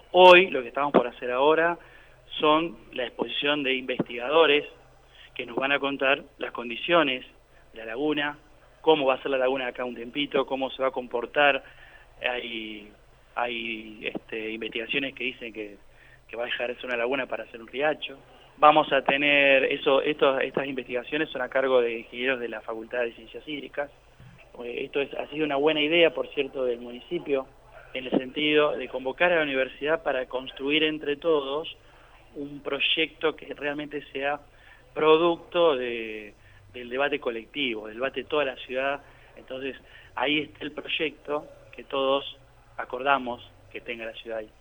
Hoy, lo que estamos por hacer ahora, son la exposición de investigadores que nos van a contar las condiciones de la laguna, cómo va a ser la laguna acá un tiempito, cómo se va a comportar. Hay investigaciones que dicen que va a dejar de ser una laguna para ser un riacho. Vamos a tener estas investigaciones son a cargo de ingenieros de la Facultad de Ciencias Hídricas. Ha sido una buena idea, por cierto, del municipio, en el sentido de convocar a la universidad para construir entre todos un proyecto que realmente sea producto del debate colectivo, del debate de toda la ciudad. Entonces, ahí está el proyecto que todos acordamos que tenga la ciudad ahí.